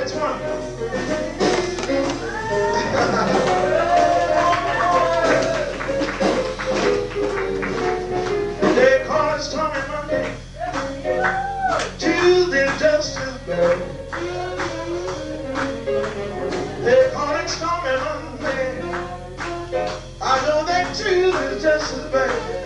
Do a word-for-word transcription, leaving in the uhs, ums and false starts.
Which one? They call it stormy Monday, Tuesday just as bad. They call it stormy Monday, I know that Tuesday's just as bad.